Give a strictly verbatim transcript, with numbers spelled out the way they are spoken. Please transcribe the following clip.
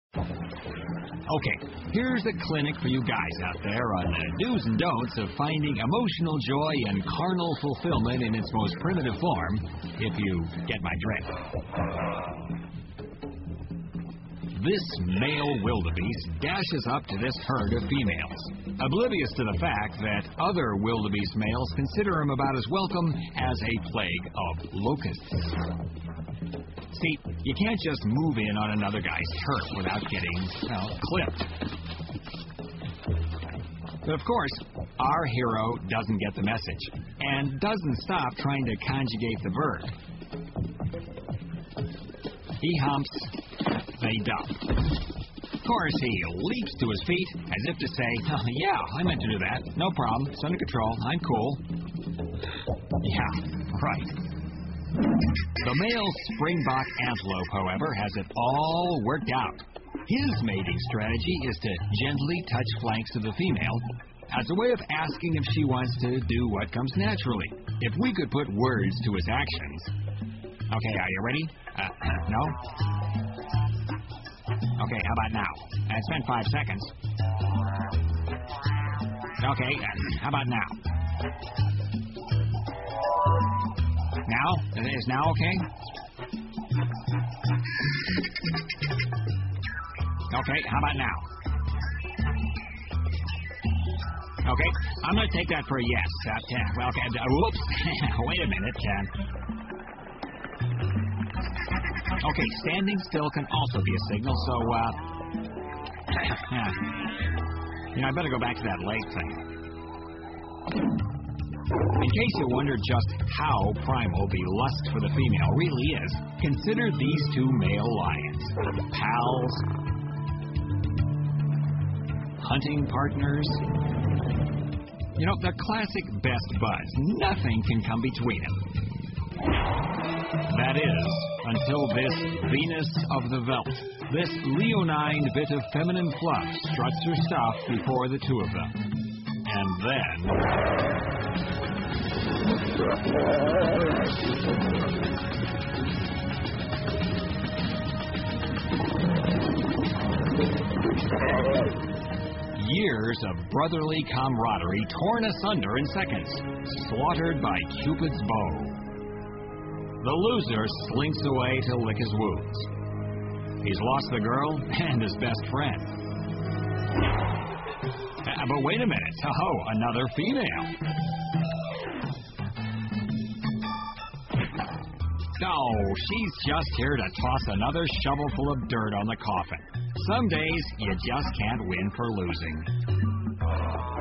Okay, here's a clinic for you guys out there on the do's and don'ts of finding emotional joy and carnal fulfillment in its most primitive form, if you get my drift. This male wildebeest dashes up to this herd of females, oblivious to the fact that other wildebeest males consider him about as welcome as a plague of locusts. See, you can't just move in on another guy's turf without getting, well, clipped. But of course, our hero doesn't get the message, and doesn't stop trying to conjugate the verb. He humps, they dump. Of course, he leaps to his feet as if to say, oh, yeah, I meant to do that. No problem. It's under control. I'm cool. Yeah, right. The male springbok antelope, however, has it all worked out. His mating strategy is to gently touch flanks of the female as a way of asking if she wants to do what comes naturally. If we could put words to his actions. Okay, are you ready? Uh, no? Okay, how about now? Uh, it's been five seconds. Okay, uh, how about now? Now? Is now okay? Okay, how about now? Okay, I'm going to take that for a yes. Uh, yeah, well, okay, uh, whoops. Wait a minute. Uh, okay, standing still can also be a signal, so, uh... yeah. You know, I better go back to that leg thing. In case you wonder just how primal the lust for the female really is, consider these two male lions. Pals, hunting partners. You know, the classic best buds. Nothing can come between them. That is, until this Venus of the Veldt, this leonine bit of feminine fluff struts her stuff before the two of them. And then... Years of brotherly camaraderie torn asunder in seconds, slaughtered by Cupid's bow. The loser slinks away to lick his wounds. He's lost the girl and his best friend. Uh, but wait a minute. Oh, another female. Oh, she's just here to toss another shovelful of dirt on the coffin. Some days, you just can't win for losing.